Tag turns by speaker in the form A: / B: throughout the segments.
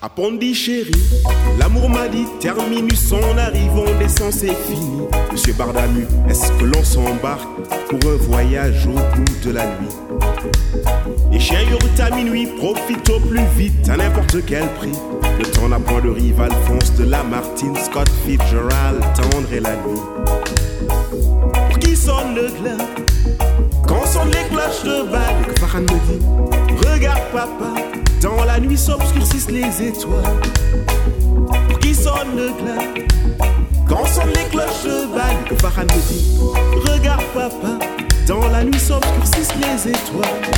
A: À Pondichéry, l'amour m'a dit terminus, on arrive, on descend, c'est fini. Monsieur Bardamu, est-ce que l'on s'embarque pour un voyage au bout de la nuit? Les chiens hurlent à minuit, profite au plus vite, à n'importe quel prix. Le temps n'a point de rival, Alphonse de Lamartine, Scott Fitzgerald, tendre et la nuit. Pour qui sonne le glas? Quand sonnent les cloches de Bâle, que Farhan me dit, regarde papa, dans la nuit s'obscurcissent les étoiles. Pour qui sonne le glas? Quand sonnent les cloches de Bâle, que Farhan me dit, regarde papa, dans la nuit s'obscurcissent les étoiles.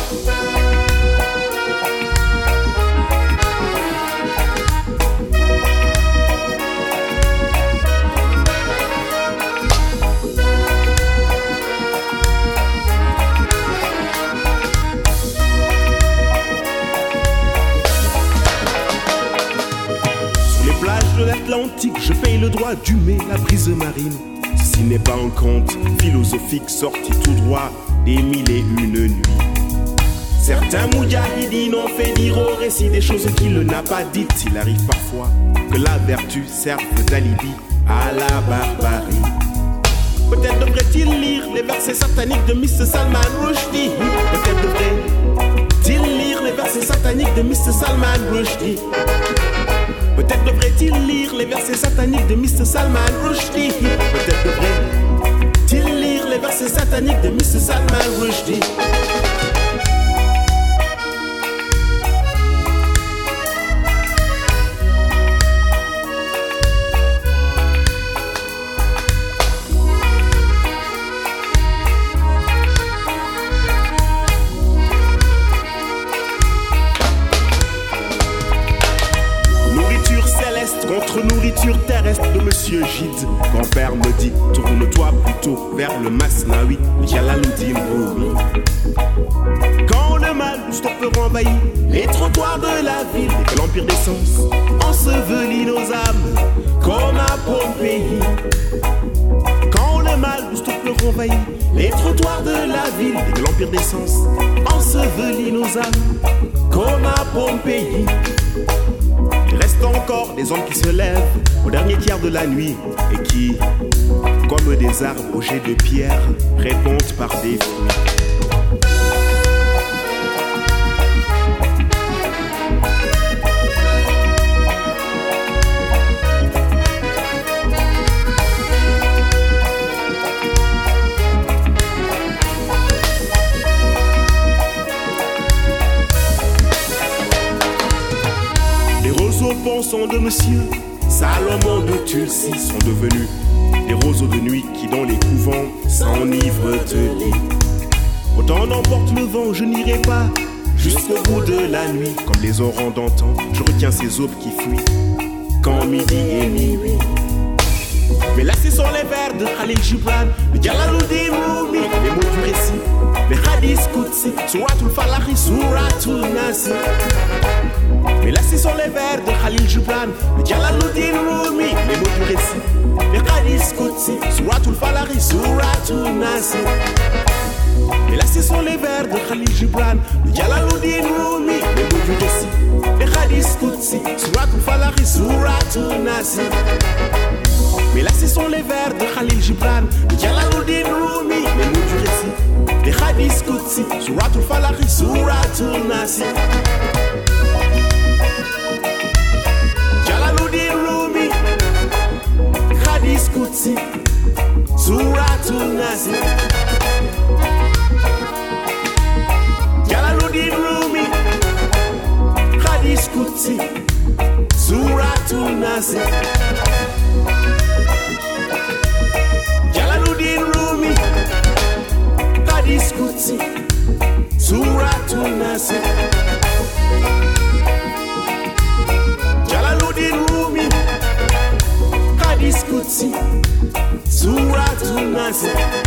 A: De l'Atlantique, je paye le droit d'humer la brise marine. Ceci n'est pas un conte philosophique sorti tout droit des 1001 nuits. Certains moudjahidines ont fait dire au récit des choses qu'il n'a pas dites. Il arrive parfois que la vertu serve d'alibi à la barbarie. Peut-être devrait-il lire les versets sataniques de Mr. Salman Rushdie. Peut-être devrait-il lire les versets sataniques de Mr. Salman Rushdie. Peut-être devrait-il lire les versets sataniques de Mr. Salman Rushdie. Peut-être devrait-il lire les versets sataniques de Mr. Salman Rushdie. Contre nourriture terrestre de Monsieur Gide. Grand-père me dit, tourne-toi plutôt vers le Masnaoui, Jalaluddin Rumi. Quand le mal nous stoppe envahit les trottoirs de la ville et que l'empire des sens ensevelit nos âmes comme à Pompéi. Quand le mal nous stoppe envahit les trottoirs de la ville et que l'empire des sens ensevelit nos âmes comme à Pompéi. Il reste encore des hommes qui se lèvent au dernier tiers de la nuit et qui, comme des arbres au jet de pierre, répondent par des fruits. Pensons de Monsieur Salomon de Tulsi sont devenus des roseaux de nuit qui dans les couvents s'enivrent de lit. Autant n'emporte le vent, je n'irai pas jusqu'au bout de la nuit. Comme les orans d'antan, je retiens ces aubes qui fuient quand midi et minuit. Mais là ce sont les vers de Khalil Gibran, de Jalaluddin Rumi, les mots du récit, les hadiths Qudsi, Suratul Falaq, Suratul Nas. Mais là ce sont les vers de Khalil Gibran, de Jalaluddin Rumi, les mots du récit, les hadiths Qudsi, Suratul Falaq, Suratul Nas. Mais là ce sont les vers de Khalil Gibran, de Jalaluddin Rumi, les mots du récit, les hadiths Qudsi, Suratul Falaq, Suratul Nas. Mais là ce sont les vers de Khalil Gibran, de Jalaluddin Rumi, les mots du récit, les hadiths Qudsi, Suratul Falaq, Suratul Nas. Jalaluddin Rumi, hadiths Qudsi, Suratul Nas. Jalaluddin Rumi, hadiths Qudsi, Suratul Nas. Jalaluddin Rumi, hadiths Qudsi, Suratul Nas. Jalaluddin Rumi, hadiths Qudsi, Suratul Nas.